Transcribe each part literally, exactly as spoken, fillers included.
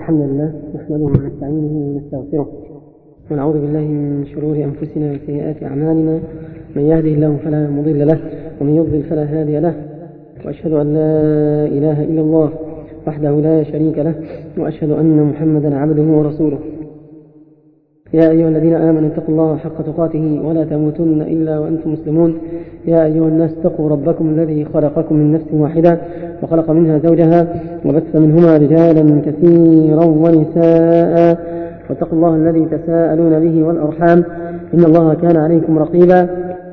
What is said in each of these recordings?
الحمد لله نحمده ونستعينه ونستغفره ونعوذ بالله من شرور أنفسنا وسيئات أعمالنا. من يهده الله فلا مضل له ومن يضلل فلا هادي له، وأشهد أن لا إله إلا الله وحده لا شريك له، وأشهد أن محمدا عبده ورسوله. يا أيها الذين آمنوا اتقوا الله حق تقاته ولا تموتن إلا وأنتم مسلمون. يا أيها الناس اتقوا ربكم الذي خلقكم من نفس واحدة وخلق منها زوجها وبث منهما رجالا كثيرا ونساء، واتقوا الله الذي تساءلون به والأرحام إن الله كان عليكم رقيبا.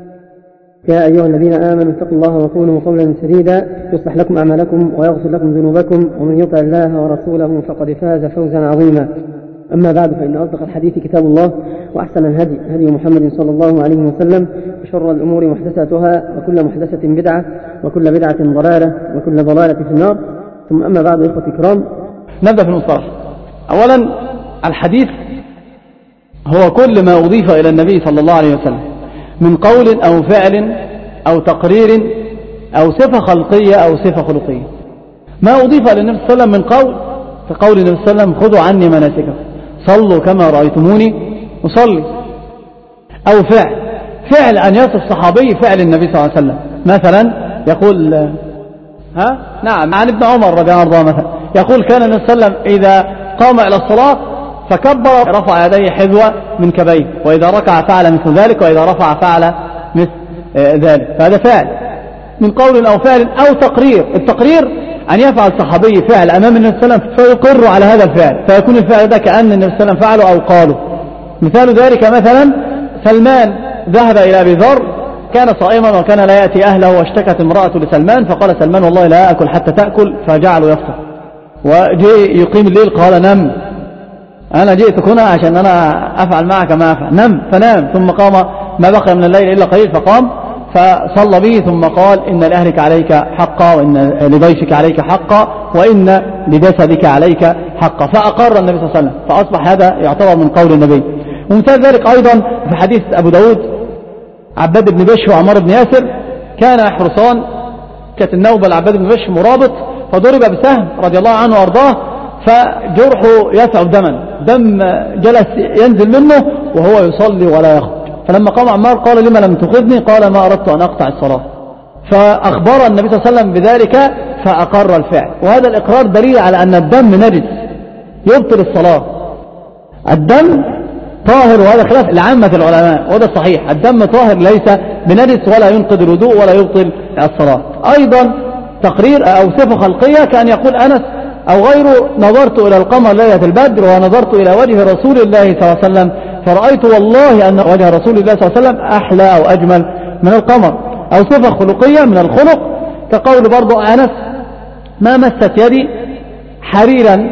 يا أيها الذين آمنوا اتقوا الله وقولوا قولا سديدا يصلح لكم أعمالكم ويغفر لكم ذنوبكم، ومن يطع الله ورسوله فقد فاز فوزا عظيما. أما بعد، فإن أصدق الحديث كتاب الله، وأحسن الهدي هدي محمد صلى الله عليه وسلم، وشر الأمور محدثاتها، وكل محدثة بدعة، وكل بدعة ضلالة، وكل ضلالة في النار. ثم أما بعد، إخوة الكرام، نبدأ في المصطلح. أولا، الحديث هو كل ما أضيف إلى النبي صلى الله عليه وسلم من قول أو فعل أو تقرير أو صفة خلقية أو صفة خلقية. ما أضيف إلى النبي صلى الله عليه وسلم من قول، في قول النبي صلى الله عليه وسلم: خذوا عني مناسككم، صلوا كما رأيتموني أصلي. أو فعل فعل أن يصف الصحابي فعل النبي صلى الله عليه وسلم، مثلا يقول ها نعم عن ابن عمر رضي الله عنه مثلا يقول: كان النبي صلى الله عليه وسلم إذا قام إلى الصلاة فكبر رفع يديه حذو من كبيه، وإذا ركع فعل مثل ذلك، وإذا رفع فعل مثل ذلك. فهذا فعل من قول أو فعل أو تقرير. التقرير أن يفعل صحابي فعل أمام النبي صلى الله عليه وسلم فيقر على هذا الفعل، فيكون الفعل ده كأن النبي صلى الله عليه وسلم فعله أو قاله. مثال ذلك مثلا سلمان ذهب إلى أبي ذر، كان صائما وكان لا يأتي أهله، واشتكت امرأة لسلمان فقال سلمان: والله لا أكل حتى تأكل، فجعله يفطر. وجاء يقيم الليل قال: نم، أنا جئتك هنا عشان أنا أفعل معك ما أفعل، نم. فنام، ثم قام ما بقي من الليل إلا قليل، فقام فصلى به، ثم قال: إن لأهلك عليك حقا، وإن لضيفك عليك حقا، وإن لجسدك عليك حقا. فأقر النبي صلى الله عليه وسلم، فأصبح هذا يعتبر من قول النبي. ومثال ذلك أيضا في حديث أبو داود: عباد بن بش وعمار بن ياسر كان يحرسان، كانت النوبة لعباد بن بش مرابط، فضرب بسهم رضي الله عنه وارضاه، فجرحه يسعب دما، دم جلس ينزل منه وهو يصلي ولا يخرج. فلما قام عمار قال: لما لم تخذني؟ قال: ما أردت أن أقطع الصلاة. فأخبر النبي صلى الله عليه وسلم بذلك فأقر الفعل. وهذا الإقرار دليل على أن الدم نجس يبطل الصلاة. الدم طاهر، وهذا خلاف لعامة العلماء، وهذا صحيح، الدم طاهر ليس بنجس ولا ينقض الوضوء ولا يبطل الصلاة. أيضا تقرير أو صفة خلقية كان يقول أنس أو غيره: نظرت إلى القمر ليلة البدر ونظرت إلى وجه رسول الله صلى الله عليه وسلم فرأيت والله أن وجه رسول الله صلى الله عليه وسلم أحلى أو أجمل من القمر. أو صفة خلقية من الخلق كقول برضو أنس: ما مست يدي حريرا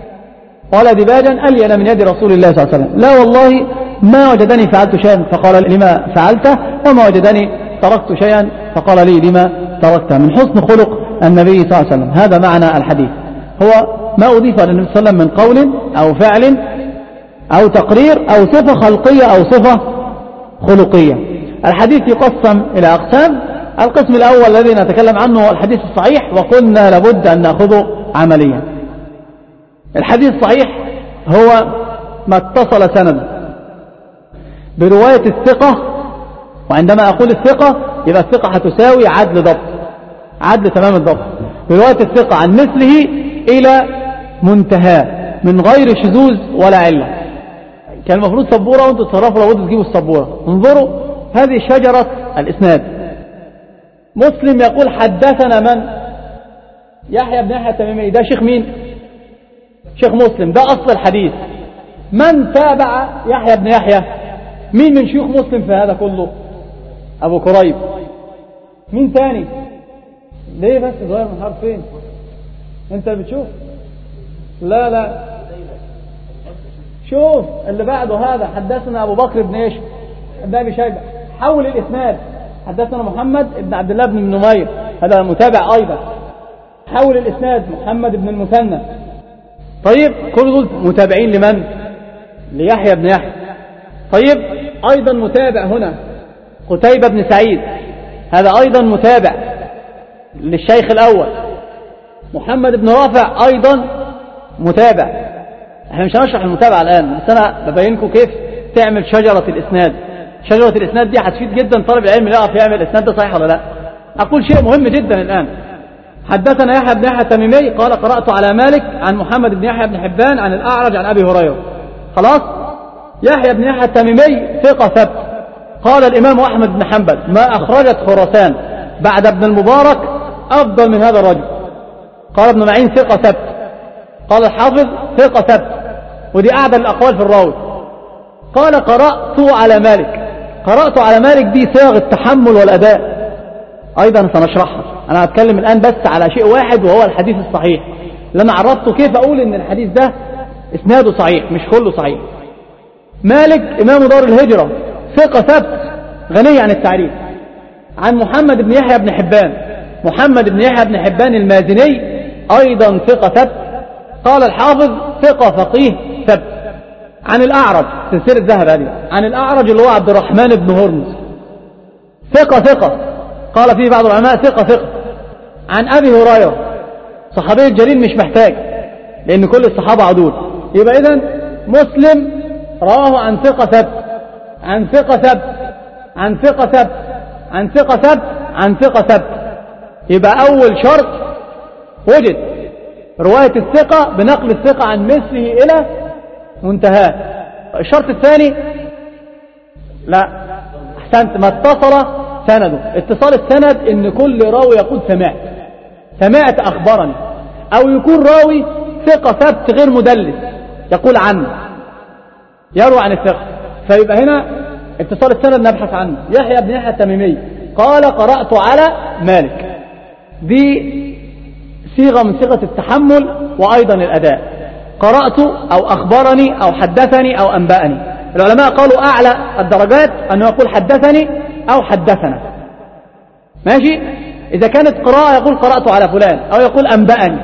ولا دباجا ألين من يد رسول الله صلى الله عليه وسلم، لا والله ما وجدني فعلت شيئا فقال لي: لما فعلته؟ وما وجدني تركت شيئا فقال لي: لما تركته؟ من حسن خلق النبي صلى الله عليه وسلم. هذا معنى الحديث، هو ما أضيف للنبي صلى الله عليه وسلم من قول أو فعل أو تقرير أو صفة خلقية أو صفة خلقية. الحديث يقسم إلى أقسام. القسم الأول الذي نتكلم عنه هو الحديث الصحيح، وقلنا لابد أن نأخذه عمليا. الحديث الصحيح هو ما اتصل سنده برواية الثقة، وعندما أقول الثقة يبقى الثقة هتساوي عدل ضبط، عدل تمام الضبط، برواية الثقة عن مثله إلى منتهى من غير شذوذ ولا علة. كان المفروض سبورة وانتوا تصرفوا لابد تجيبوا السبورة. انظروا، هذه شجرة الإسناد. مسلم يقول: حدثنا من؟ يحيى بن يحيى التميمي. ده شيخ مين؟ شيخ مسلم، ده أصل الحديث. من تابع يحيى بن يحيى؟ مين من شيوخ مسلم في هذا كله؟ أبو كريب. مين تاني؟ ليه بس ظاهر من حرف فين؟ انت بتشوف؟ لا لا شوف اللي بعده. هذا حدثنا أبو بكر بن إيش بن أبي شيبة، حول الإسناد. حدثنا محمد بن عبد الله بن نمير، هذا متابع أيضا، حول الإسناد محمد بن المثنى. طيب كل دول متابعين لمن؟ ليحيى بن يحيى. طيب أيضا متابع هنا قتيبة بن سعيد، هذا أيضا متابع للشيخ الأول. محمد بن رافع أيضا متابع. احنا مش هنشرح المتابعة الآن، بس أنا ببين لكم كيف تعمل شجرة الإسناد. شجرة الإسناد دي هتفيد جدا طالب العلم يعرف يعمل الإسناد ده صحيح ولا لا. أقول شيء مهم جدا الآن. حدثنا يحيى بن يحيى التميمي قال قرأت على مالك عن محمد بن يحيى بن حبان عن الأعرج عن أبي هريرة. خلاص. يحيى بن يحيى التميمي ثقة ثبت. قال الإمام أحمد بن حنبل ما أخرجت خراسان بعد ابن المبارك أفضل من هذا الرجل. قال ابن معين ثقة ثبت. قال الحافظ ثقة ثبت، ودي أعدل الأقوال في الراوي. قال قرأت على مالك. قرأت على مالك دي صيغ التحمل والأداء أيضا سنشرحها. أنا أتكلم الآن بس على شيء واحد وهو الحديث الصحيح اللي أنا عرضته. كيف أقول إن الحديث ده إسناده صحيح مش كله صحيح. مالك إمام دار الهجرة ثقة ثبت غني عن التعريف. عن محمد بن يحيى بن حبان. محمد بن يحيى بن حبان المازني أيضا ثقة ثبت. قال الحافظ ثقة فقيه ثبت. عن الأعرج سلسلة ذهب هذه. عن الأعرج اللي هو عبد الرحمن بن هرمز ثقة ثقة. قال فيه بعض العلماء ثقة ثقة. عن أبي هريرة صحابي الجليل مش محتاج لأن كل الصحابة عدول. يبقى إذن مسلم رواه عن ثقة ثبت عن ثقة ثبت عن ثقة ثبت عن ثقة ثبت عن ثقة ثبت. يبقى أول شرط وجد رواية الثقة بنقل الثقة عن مثله إلى منتهاه. الشرط الثاني لا أحسنت ما اتصل سنده. اتصال السند إن كل راوي يقول سمعت سمعت أخبرني، أو يكون راوي ثقة ثبت غير مدلس يقول عنه يروي عن الثقة. فيبقى هنا اتصال السند نبحث عنه. يحيى بن يحيى التميمي قال قرأت على مالك، دي صيغة من صيغة التحمل وأيضا الأداء. قرأت أو أخبرني أو حدثني أو أنبأني. العلماء قالوا أعلى الدرجات أنه يقول حدثني أو حدثنا، ماشي. إذا كانت قراءة يقول قرأت على فلان أو يقول أنبأني.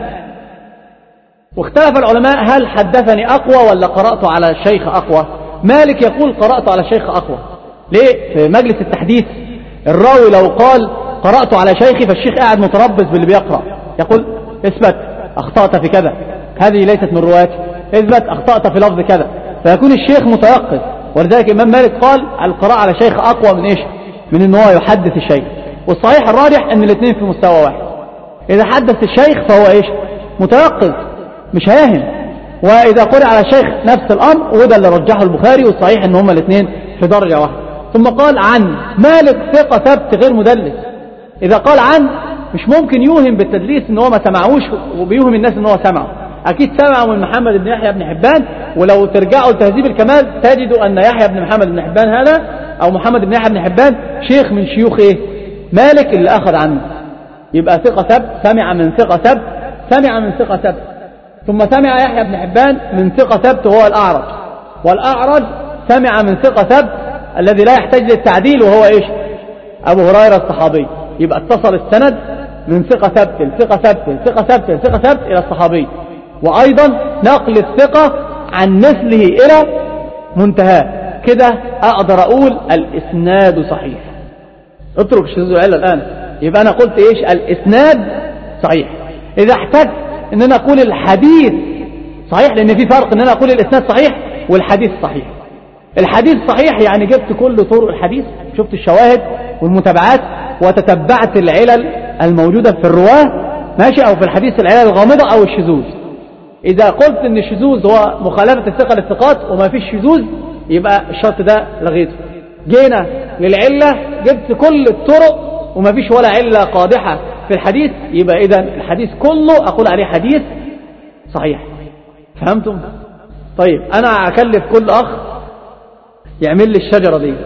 واختلف العلماء هل حدثني أقوى ولا قرأت على الشيخ أقوى. مالك يقول قرأت على الشيخ أقوى. ليه؟ في مجلس التحديث الراوي لو قال قرأت على شيخي فالشيخ قاعد متربص باللي بيقرأ يقول اثبت أخطأت في كذا، هذه ليست من رواتي، اثبت أخطأت في لفظ كذا، فيكون الشيخ متيقظ. ولذلك الإمام مالك قال القراءة على شيخ أقوى من إيش؟ من إن هو يحدث الشيخ. والصحيح الراجح أن الاثنين في مستوى واحد. إذا حدث الشيخ فهو إيش؟ متيقظ مش هاهم. وإذا قرأ على الشيخ نفس الأمر، وده اللي رجحه البخاري، والصحيح أن هما الاثنين في درجة واحدة. ثم قال عن مالك ثقة ثبت غير مدلس. إذا قال عن مش ممكن يوهم بالتدليس ان هو ما سمعوش وبيوهم الناس ان هو سمعه. اكيد سمعوا من محمد بن يحيى بن حبان. ولو ترجعوا لتهذيب الكمال تجدوا ان يحيى بن محمد بن حبان هذا او محمد بن يحيى بن حبان شيخ من شيوخ ايه؟ مالك اللي اخذ عنه. يبقى ثقة ثبت سمع من ثقة ثبت سمع من ثقة ثبت. ثم سمع يحيى بن حبان من ثقة ثبت وهو الأعرج، والأعرج سمع من ثقة ثبت الذي لا يحتاج للتعديل وهو ايش؟ ابو هريرة الصحابي. يبقى اتصل السند من ثقة ثبت لثقة ثبت لثقة ثبت لثقة ثبت إلى الصحابي. وأيضا نقل الثقة عن مثله إلى منتهاه. كده أقدر أقول الإسناد صحيح. اترك الشذوذ والعلة الآن. يبقى أنا قلت إيش؟ الإسناد صحيح. إذا احتجت أن أنا أقول الحديث صحيح، لأن في فرق أن أنا أقول الإسناد صحيح والحديث صحيح. الحديث صحيح يعني جبت كل طرق الحديث، شفت الشواهد والمتابعات وتتبعت العلل الموجودة في الرواه، ماشي، أو في الحديث العلل الغامضة أو الشذوذ. إذا قلت أن الشذوذ هو مخالفة الثقة للثقات وما فيش شذوذ يبقى الشرط ده لغيته. جينا للعلة جبت كل الطرق وما فيش ولا علة قادحة في الحديث، يبقى إذن الحديث كله أقول عليه حديث صحيح. فهمتم؟ طيب أنا أكلف كل أخ يعمل لي الشجرة دي.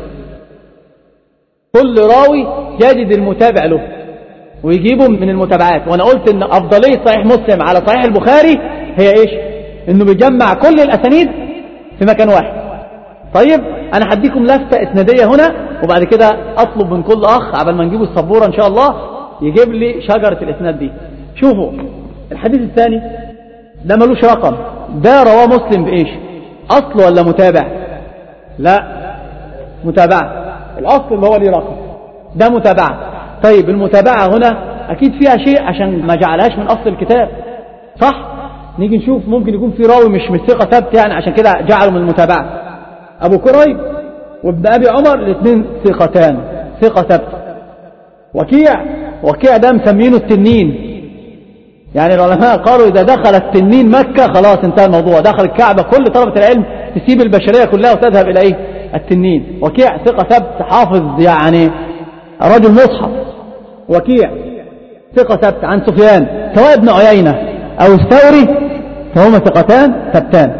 كل راوي يجد المتابع له ويجيبه من المتابعات. وانا قلت ان افضلية صحيح مسلم على صحيح البخاري هي ايش؟ انه بيجمع كل الاسانيد في مكان واحد. طيب انا هديكم لفتة اسنادية هنا وبعد كده اطلب من كل اخ عبال ما نجيبه السبورة ان شاء الله يجيب لي شجرة الاسناد دي. شوفوا الحديث الثاني ده ملوش رقم، ده رواه مسلم بايش؟ اصل ولا متابع؟ لا متابعة. الاصل اللي هو ليه رقم، ده متابعة. طيب المتابعة هنا اكيد فيها شيء عشان ما جعلهاش من اصل الكتاب، صح؟ نيجي نشوف ممكن يكون في راوي مش من ثقة ثبت يعني عشان كده جعلوا من المتابعة. أبو كريب وابن أبي عمر الاثنين ثقتان ثقة ثبت. وكيع وكيع ده مسمينه التنين، يعني العلماء قالوا إذا دخل التنين مكة خلاص انتهى الموضوع، دخل الكعبة كل طلبة العلم تسيب البشرية كلها وتذهب إلى إيه؟ التنين. وكيع ثقة ثبت حافظ يعني رجل مصحف. وكيع ثقة ثبت عن سفيان، سواء ابن عيينة أو الثوري فهما ثقتان ثبتان.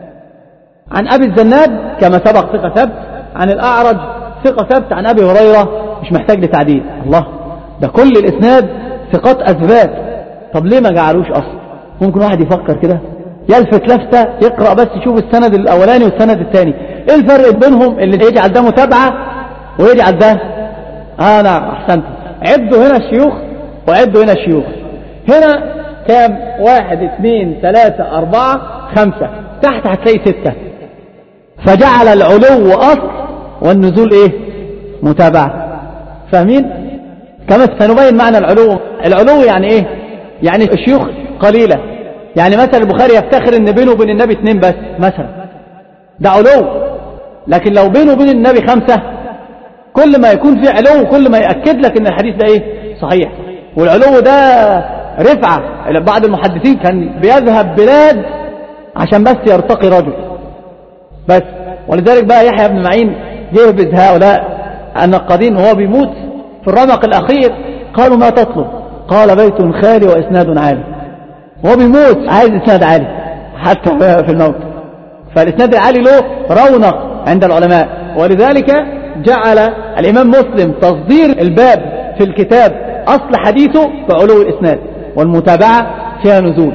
عن أبي الزناد كما سبق ثقة ثبت. عن الأعرج ثقة ثبت. عن أبي هريرة مش محتاج لتعديل. الله، ده كل الإسناد ثقات أثبات. طب ليه ما جعلوش أصلا؟ ممكن واحد يفكر كده يلفت لفتة يقرأ بس يشوف السند الأولاني والسند الثاني، إيه الفرق بينهم اللي يجعل ده متابعة ويجعل ده آه نعم أحسنت. عدوا هنا الشيوخ وعدوا هنا الشيوخ. هنا كام؟ واحد اثنين ثلاثة أربعة خمسة، تحت هتلاقي ستة. فجعل العلو أصل والنزول إيه؟ متابعة. فاهمين؟ كما سنبين معنى العلو. العلو يعني إيه؟ يعني الشيوخ قليلة، يعني مثلا البخاري يفتخر ان بينه وبين النبي اثنين بس مثلا، ده علو. لكن لو بينه وبين النبي خمسة، كل ما يكون فيه علو كل ما يأكد لك ان الحديث ده ايه؟ صحيح. والعلو ده رفعة. بعض المحدثين كان بيذهب بلاد عشان بس يرتقي رجل بس. ولذلك بقى يحيى بن معين يهبز هؤلاء النقادين وهو بيموت في الرمق الأخير، قالوا ما تطلب؟ قال بيت خالي وإسناد عالي. وهو بيموت عايز إسناد عالي حتى في الموت. فالإسناد العالي له رونق عند العلماء، ولذلك جعل الإمام مسلم تصدير الباب في الكتاب أصل حديثه بعلو الإسناد، والمتابعة فيها نزول.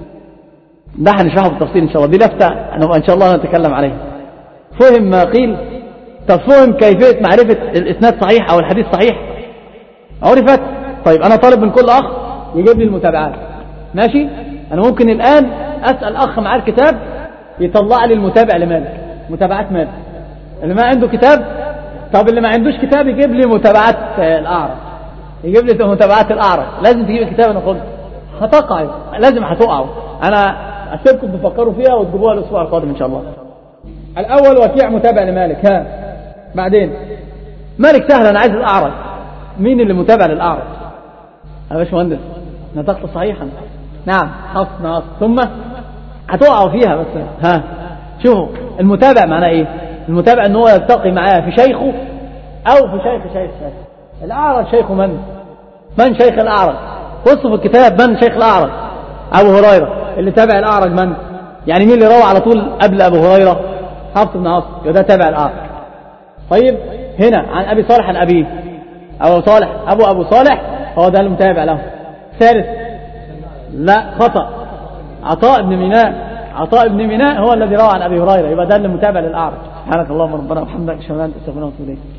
ده هنشرحه بالتفصيل إن شاء الله، دي لفتة أنا إن شاء الله نتكلم عليها. فهم ما قيل؟ تفهم كيفية معرفة الإسناد صحيح أو الحديث صحيح؟ عرفت؟ طيب أنا طالب من كل أخ يجيب لي المتابعات، ماشي؟ أنا ممكن الآن أسأل أخ معاه الكتاب يطلع لي المتابع لمالك، متابعات مالك. اللي ما عنده كتاب، طب اللي ما عندوش كتاب يجيب لي متابعات الأعرج، يجيب لي متابعات الأعرج. لازم تجيب الكتاب. أنا قلت هتقعوا، لازم هتقعوا. أنا أسيبكم تفكروا فيها وتجيبوها الأسبوع القادم إن شاء الله. الأول وكيع متابع لمالك. ها بعدين مالك سهل، أنا عايز الأعرج. مين اللي متابع للأعرج؟ يا باشمهندس نطقت صحيحا. نعم حفظ ناصر. ثم هتقعوا فيها بس. ها شوفوا المتابع معناه ايه؟ المتابع ان هو يلتقي معاه في شيخه او في شيخ شيخ شيخ. الأعرج شيخ من؟ من شيخ الأعرج؟ بصوا في الكتاب من شيخ الأعرج. أبو هريرة. اللي تابع الأعرج من؟ يعني مين اللي روى على طول قبل أبو هريرة؟ حفص بن عاصم، ده تابع الأعرج. طيب هنا عن أبي صالح عن أبيه، أبو صالح أبو أبو صالح هو ده المتابع له. ثالث لا خطأ، عطاء بن ميناء. عطاء بن ميناء هو الذي روى عن أبي هريرة، يبقى ده المتابع للأعرج. سبحانك اللهم ربنا وبحمدك، أشهد أن لا إله إلا أنت، أستغفرك وأتوب إليك.